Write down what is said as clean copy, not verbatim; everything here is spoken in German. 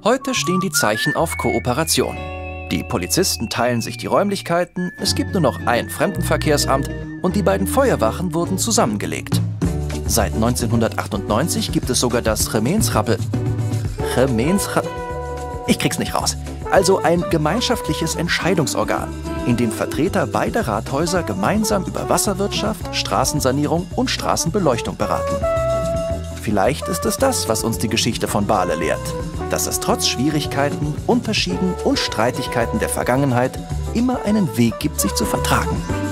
Heute stehen die Zeichen auf Kooperation. Die Polizisten teilen sich die Räumlichkeiten, es gibt nur noch ein Fremdenverkehrsamt und die beiden Feuerwachen wurden zusammengelegt. Seit 1998 gibt es sogar das Ich krieg's nicht raus. Also ein gemeinschaftliches Entscheidungsorgan, in dem Vertreter beider Rathäuser gemeinsam über Wasserwirtschaft, Straßensanierung und Straßenbeleuchtung beraten. Vielleicht ist es das, was uns die Geschichte von Bahle lehrt. Dass es trotz Schwierigkeiten, Unterschieden und Streitigkeiten der Vergangenheit immer einen Weg gibt, sich zu vertragen.